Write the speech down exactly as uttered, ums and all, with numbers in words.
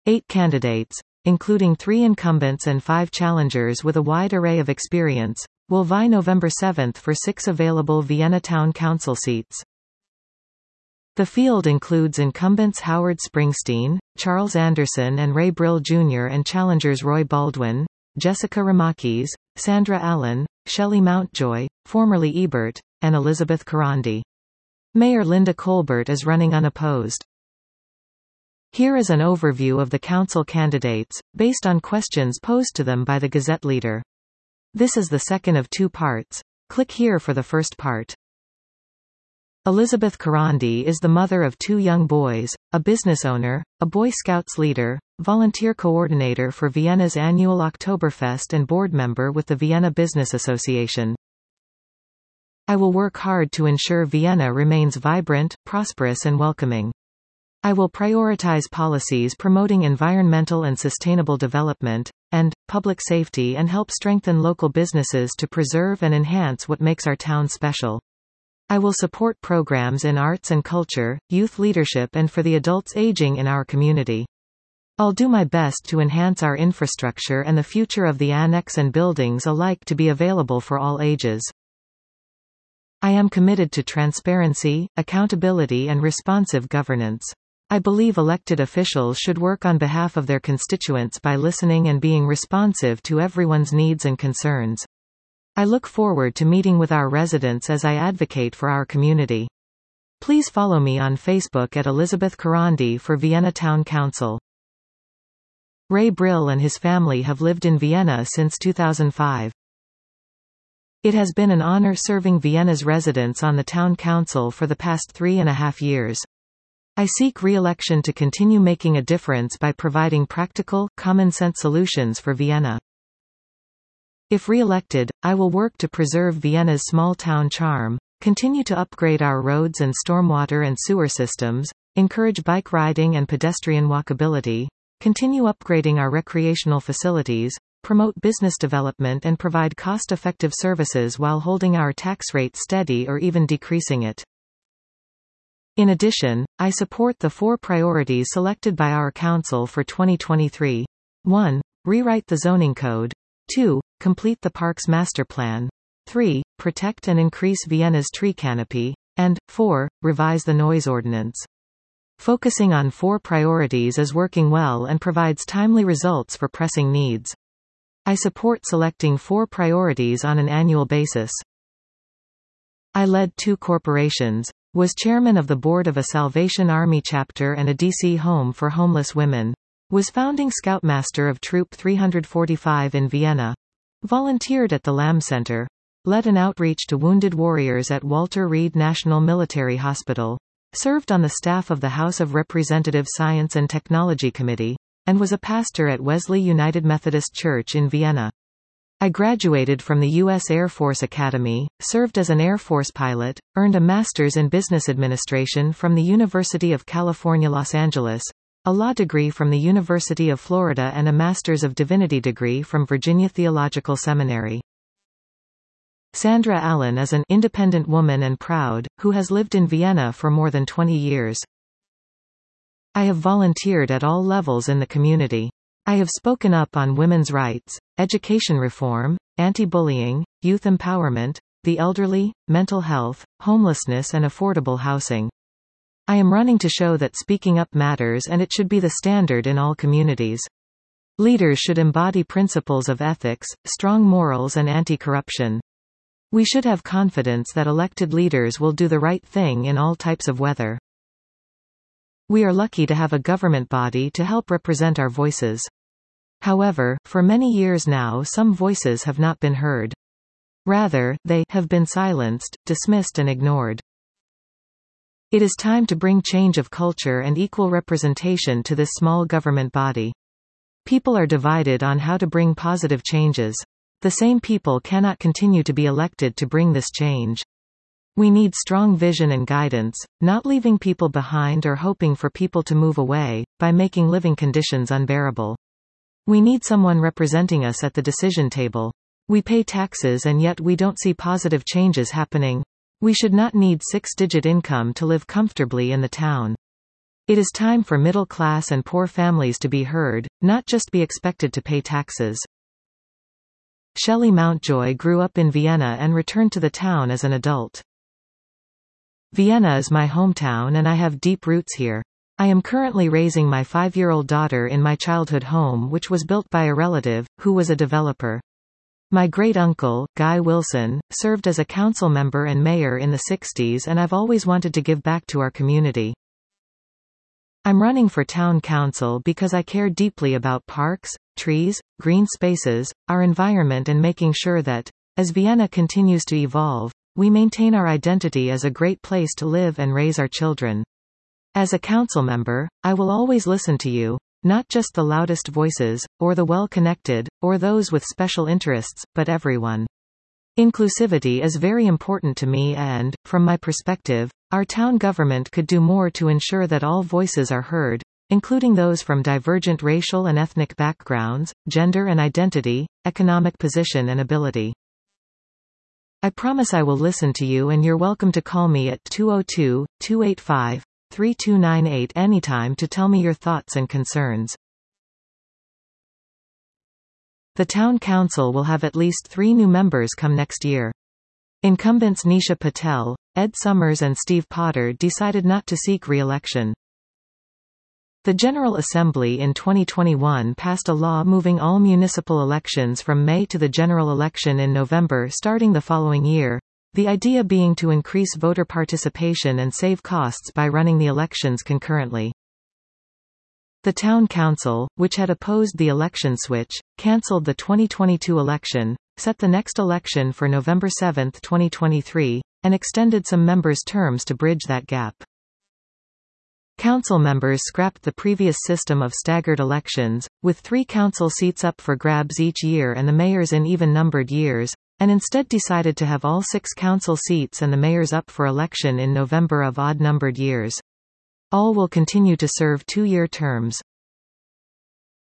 Eight candidates, including three incumbents and five challengers with a wide array of experience, will vie November seventh for six available Vienna Town Council seats. The field includes incumbents Howard Springsteen, Charles Anderson and Ray Brill Junior and challengers Roy Baldwin, Jessica Ramakis, Sandra Allen, Shelley Mountjoy, formerly Ebert, and Elizabeth Karandi. Mayor Linda Colbert is running unopposed. Here is an overview of the council candidates, based on questions posed to them by the Gazette leader. This is the second of two parts. Click here for the first part. Elizabeth Karandi is the mother of two young boys, a business owner, a Boy Scouts leader, volunteer coordinator for Vienna's annual Oktoberfest and board member with the Vienna Business Association. I will work hard to ensure Vienna remains vibrant, prosperous and welcoming. I will prioritize policies promoting environmental and sustainable development, and public safety and help strengthen local businesses to preserve and enhance what makes our town special. I will support programs in arts and culture, youth leadership and for the adults aging in our community. I'll do my best to enhance our infrastructure and the future of the annex and buildings alike to be available for all ages. I am committed to transparency, accountability and responsive governance. I believe elected officials should work on behalf of their constituents by listening and being responsive to everyone's needs and concerns. I look forward to meeting with our residents as I advocate for our community. Please follow me on Facebook at Elizabeth Karandi for Vienna Town Council. Ray Brill and his family have lived in Vienna since two thousand five. It has been an honor serving Vienna's residents on the town council for the past three and a half years. I seek re-election to continue making a difference by providing practical, common-sense solutions for Vienna. If re-elected, I will work to preserve Vienna's small-town charm, continue to upgrade our roads and stormwater and sewer systems, encourage bike riding and pedestrian walkability, continue upgrading our recreational facilities, promote business development and provide cost-effective services while holding our tax rate steady or even decreasing it. In addition, I support the four priorities selected by our Council for twenty twenty-three. one. Rewrite the zoning code. two. Complete the Parks Master Plan. three. Protect and increase Vienna's tree canopy. And, four. Revise the noise ordinance. Focusing on four priorities is working well and provides timely results for pressing needs. I support selecting four priorities on an annual basis. I led two corporations, was chairman of the board of a Salvation Army chapter and a D C home for homeless women, was founding Scoutmaster of Troop three forty-five in Vienna, volunteered at the Lamb Center, led an outreach to wounded warriors at Walter Reed National Military Hospital, served on the staff of the House of Representatives Science and Technology Committee, and was a pastor at Wesley United Methodist Church in Vienna. I graduated from the U S Air Force Academy, served as an Air Force pilot, earned a master's in business administration from the University of California, Los Angeles, a law degree from the University of Florida and a Master's of Divinity degree from Virginia Theological Seminary. Sandra Allen is an independent woman and proud, who has lived in Vienna for more than twenty years. I have volunteered at all levels in the community. I have spoken up on women's rights, education reform, anti-bullying, youth empowerment, the elderly, mental health, homelessness and affordable housing. I am running to show that speaking up matters and it should be the standard in all communities. Leaders should embody principles of ethics, strong morals and anti-corruption. We should have confidence that elected leaders will do the right thing in all types of weather. We are lucky to have a government body to help represent our voices. However, for many years now some voices have not been heard. Rather, they have been silenced, dismissed and ignored. It is time to bring change of culture and equal representation to this small government body. People are divided on how to bring positive changes. The same people cannot continue to be elected to bring this change. We need strong vision and guidance, not leaving people behind or hoping for people to move away, by making living conditions unbearable. We need someone representing us at the decision table. We pay taxes and yet we don't see positive changes happening. We should not need six-digit income to live comfortably in the town. It is time for middle-class and poor families to be heard, not just be expected to pay taxes. Shelley Mountjoy grew up in Vienna and returned to the town as an adult. Vienna is my hometown and I have deep roots here. I am currently raising my five-year-old daughter in my childhood home, which was built by a relative, who was a developer. My great-uncle, Guy Wilson, served as a council member and mayor in the sixties, and I've always wanted to give back to our community. I'm running for town council because I care deeply about parks, trees, green spaces, our environment, and making sure that, as Vienna continues to evolve, we maintain our identity as a great place to live and raise our children. As a council member, I will always listen to you, not just the loudest voices, or the well-connected, or those with special interests, but everyone. Inclusivity is very important to me and, from my perspective, our town government could do more to ensure that all voices are heard, including those from divergent racial and ethnic backgrounds, gender and identity, economic position and ability. I promise I will listen to you, and you're welcome to call me at two oh two, two eight five, three two nine eight anytime to tell me your thoughts and concerns. The town council will have at least three new members come next year. Incumbents Nisha Patel, Ed Summers and Steve Potter decided not to seek re-election. The General Assembly in twenty twenty-one passed a law moving all municipal elections from May to the general election in November starting the following year, the idea being to increase voter participation and save costs by running the elections concurrently. The Town Council, which had opposed the election switch, cancelled the twenty twenty-two election, set the next election for November seventh twenty twenty-three, and extended some members' terms to bridge that gap. Council members scrapped the previous system of staggered elections, with three council seats up for grabs each year and the mayors in even-numbered years, and instead decided to have all six council seats and the mayors up for election in November of odd-numbered years. All will continue to serve two-year terms.